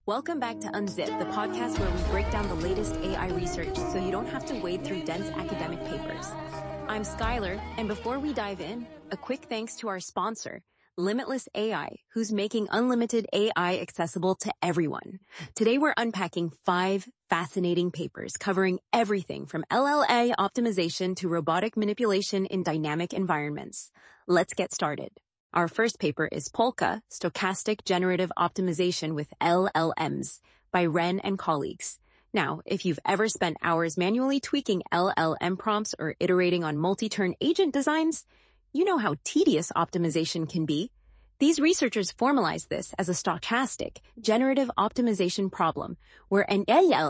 Welcome back to Unzip, the podcast where we break down the latest AI research so you don't have to wade through dense academic papers. I'm Skylar, and before we dive in, a quick thanks to our sponsor, Limitless AI, who's making unlimited AI accessible to everyone. Today we're unpacking 5 fascinating papers covering everything from LLM optimization to robotic manipulation in dynamic environments. Let's get started. Our first paper is Polka, Stochastic Generative Optimization with LLMs by Ren and colleagues. Now, if you've ever spent hours manually tweaking LLM prompts or iterating on multi-turn agent designs, you know how tedious optimization can be. These researchers formalize this as a stochastic generative optimization problem, where an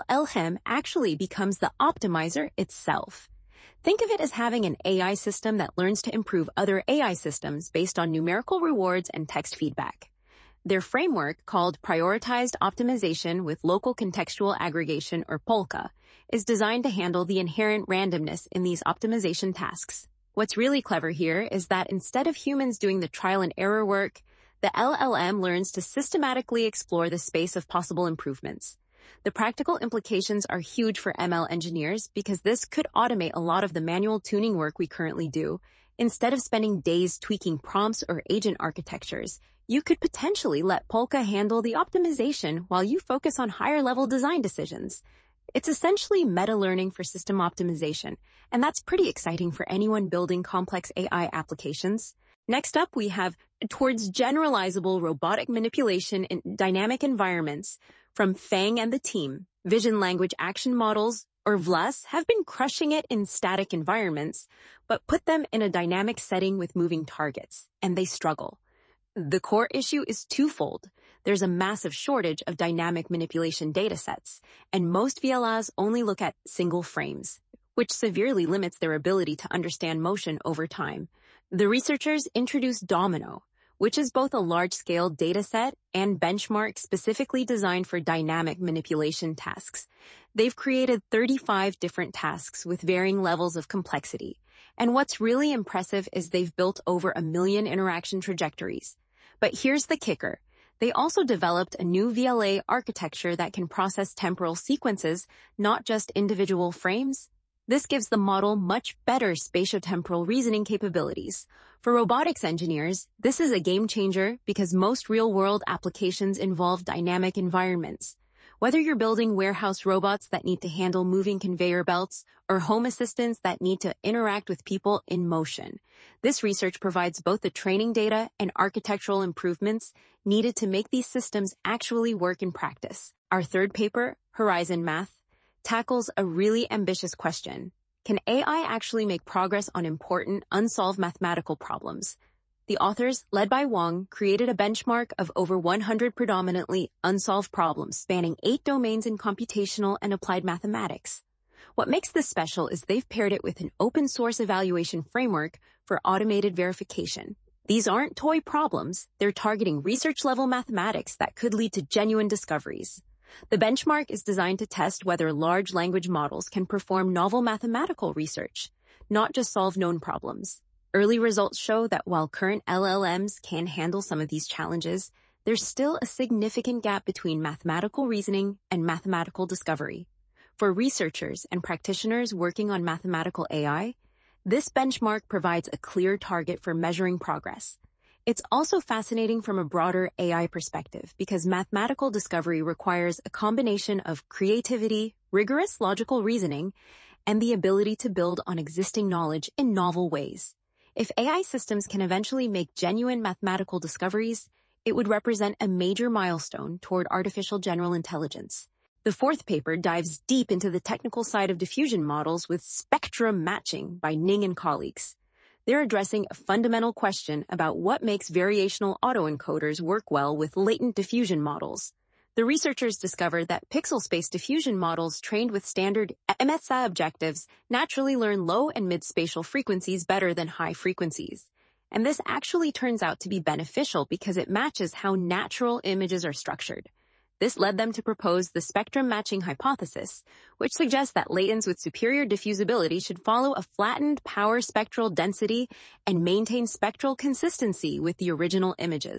LLM actually becomes the optimizer itself. Think of it as having an AI system that learns to improve other AI systems based on numerical rewards and text feedback. Their framework, called Prioritized Optimization with Local Contextual Aggregation, or POLCA, is designed to handle the inherent randomness in these optimization tasks. What's really clever here is that instead of humans doing the trial and error work, the LLM learns to systematically explore the space of possible improvements. The practical implications are huge for ML engineers because this could automate a lot of the manual tuning work we currently do. Instead of spending days tweaking prompts or agent architectures, you could potentially let Polka handle the optimization while you focus on higher-level design decisions. It's essentially meta-learning for system optimization, and that's pretty exciting for anyone building complex AI applications. Next up, we have Towards Generalizable Robotic Manipulation in Dynamic Environments from Fang and the team. Vision Language Action Models, or VLAS, have been crushing it in static environments, but put them in a dynamic setting with moving targets, and they struggle. The core issue is twofold. There's a massive shortage of dynamic manipulation datasets, and most VLAs only look at single frames, which severely limits their ability to understand motion over time. The researchers introduced Domino, which is both a large-scale dataset and benchmark specifically designed for dynamic manipulation tasks. They've created 35 different tasks with varying levels of complexity. And what's really impressive is they've built over 1 million interaction trajectories. But here's the kicker. They also developed a new VLA architecture that can process temporal sequences, not just individual frames. This gives the model much better spatiotemporal reasoning capabilities. For robotics engineers, this is a game changer because most real-world applications involve dynamic environments. Whether you're building warehouse robots that need to handle moving conveyor belts or home assistants that need to interact with people in motion, this research provides both the training data and architectural improvements needed to make these systems actually work in practice. Our third paper, Horizon Math, tackles a really ambitious question. Can AI actually make progress on important, unsolved mathematical problems? The authors, led by Wang, created a benchmark of over 100 predominantly unsolved problems spanning 8 domains in computational and applied mathematics. What makes this special is they've paired it with an open-source evaluation framework for automated verification. These aren't toy problems. They're targeting research-level mathematics that could lead to genuine discoveries. The benchmark is designed to test whether large language models can perform novel mathematical research, not just solve known problems. Early results show that while current LLMs can handle some of these challenges, there's still a significant gap between mathematical reasoning and mathematical discovery. For researchers and practitioners working on mathematical AI, this benchmark provides a clear target for measuring progress. It's also fascinating from a broader AI perspective because mathematical discovery requires a combination of creativity, rigorous logical reasoning, and the ability to build on existing knowledge in novel ways. If AI systems can eventually make genuine mathematical discoveries, it would represent a major milestone toward artificial general intelligence. The fourth paper dives deep into the technical side of diffusion models with spectrum matching by Ning and colleagues. They're addressing a fundamental question about what makes variational autoencoders work well with latent diffusion models. The researchers discovered that pixel space diffusion models trained with standard MSA objectives naturally learn low and mid-spatial frequencies better than high frequencies. And this actually turns out to be beneficial because it matches how natural images are structured. This led them to propose the spectrum matching hypothesis, which suggests that latents with superior diffusibility should follow a flattened power spectral density and maintain spectral consistency with the original images.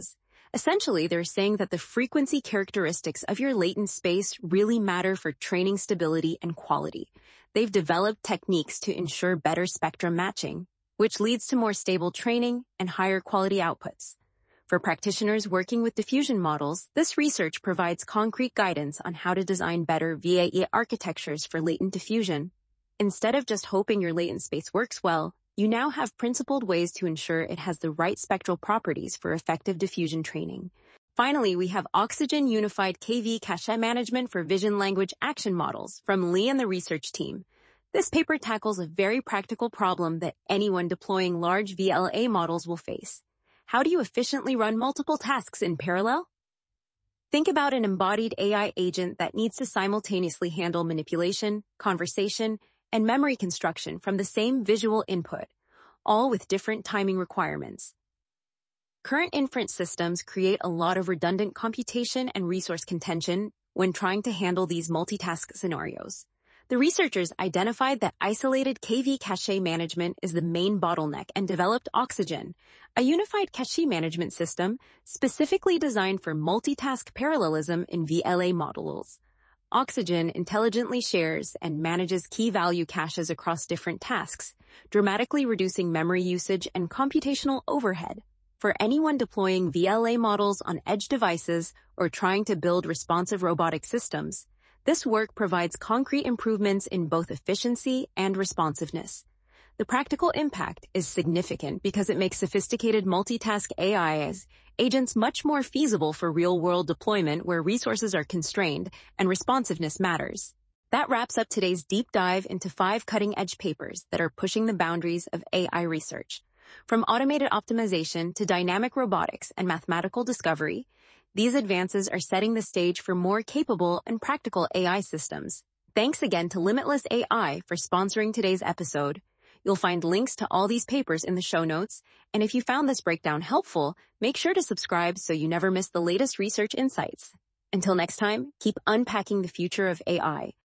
Essentially, they're saying that the frequency characteristics of your latent space really matter for training stability and quality. They've developed techniques to ensure better spectrum matching, which leads to more stable training and higher quality outputs. For practitioners working with diffusion models, this research provides concrete guidance on how to design better VAE architectures for latent diffusion. Instead of just hoping your latent space works well, you now have principled ways to ensure it has the right spectral properties for effective diffusion training. Finally, we have Oxygen Unified KV Cache Management for Vision Language Action Models from Lee and the research team. This paper tackles a very practical problem that anyone deploying large VLA models will face. How do you efficiently run multiple tasks in parallel? Think about an embodied AI agent that needs to simultaneously handle manipulation, conversation, and memory construction from the same visual input, all with different timing requirements. Current inference systems create a lot of redundant computation and resource contention when trying to handle these multitask scenarios. The researchers identified that isolated KV cache management is the main bottleneck and developed Oxygen, a unified cache management system specifically designed for multitask parallelism in VLA models. Oxygen intelligently shares and manages key value caches across different tasks, dramatically reducing memory usage and computational overhead. For anyone deploying VLA models on edge devices or trying to build responsive robotic systems, this work provides concrete improvements in both efficiency and responsiveness. The practical impact is significant because it makes sophisticated multitask AI agents much more feasible for real-world deployment where resources are constrained and responsiveness matters. That wraps up today's deep dive into 5 cutting-edge papers that are pushing the boundaries of AI research. From automated optimization to dynamic robotics and mathematical discovery, these advances are setting the stage for more capable and practical AI systems. Thanks again to Limitless AI for sponsoring today's episode. You'll find links to all these papers in the show notes, and if you found this breakdown helpful, make sure to subscribe so you never miss the latest research insights. Until next time, keep unpacking the future of AI.